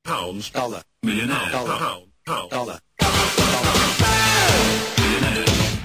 pounds, dollar, millionaire, dollar, pound, dollar. millionaire.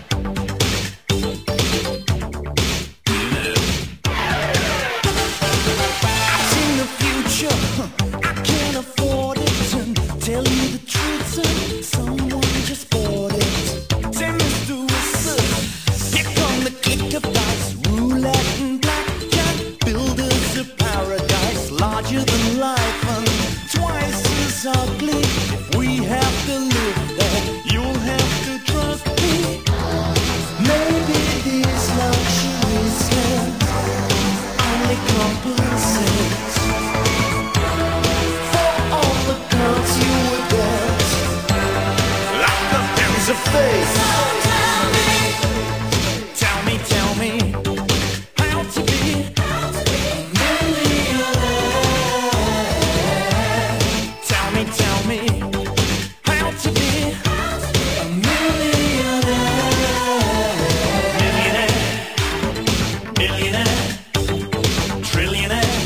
I've seen the future, I can't afford it. Tell you the truth, son, someone just bought it. Say, Mr. Whistle, here come the click of dice, roulette and blackjack, builders of paradise, larger than life and twice as ugly. If we have to live there, you'll have to trust me. Maybe these luxuries can only compensate for all the cards you were dealt, like the hands of fate. Tell me, how to be a millionaire. Tell me, how to be a millionaire. Millionaire, trillionaire.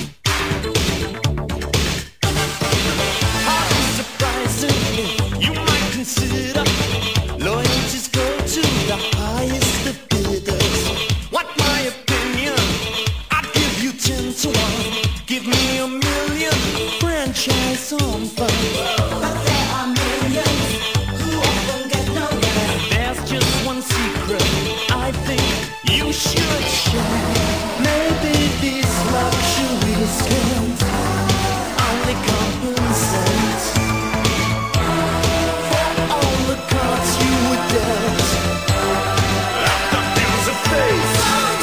Hardly surprising, you might consider loyalties go to the highest of bidders. What my opinion? I'd give you 10 to 1. Give me a million, franchise on fun. But there are millions who often get nowhere. There's just one secret I think you should share. Maybe these luxuries can't only compensate for all the cards you were dealt, like the hands of fate.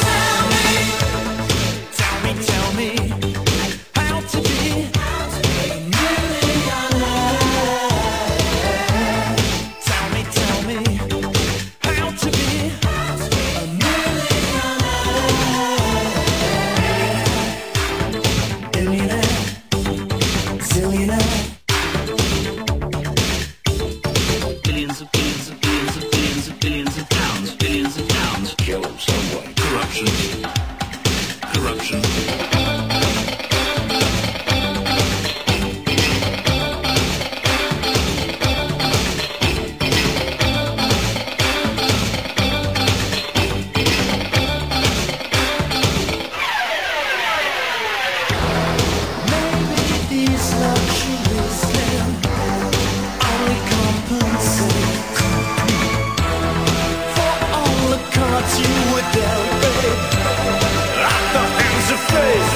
Tell me, how to be a millionaire. Tell me, how to be a millionaire. Billionaire, zillionaire. Billions of billions of billions of billions of billions of pounds, billions of pounds. Kill him some way. Corruption. Corruption. Maybe these luxuries can only compensate for all the cards you were dealt, babe, like the hands of fate.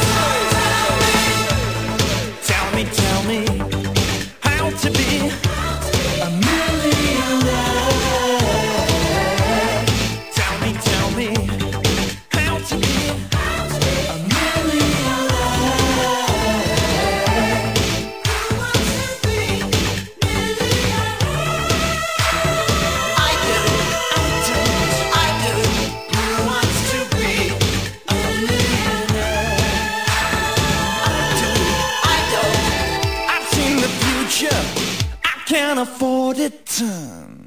Tell me, how to be a millionaire. Tell me, how to be a millionaire. I do. Who wants to be a millionaire? I don't. I've seen the future. I can't afford it.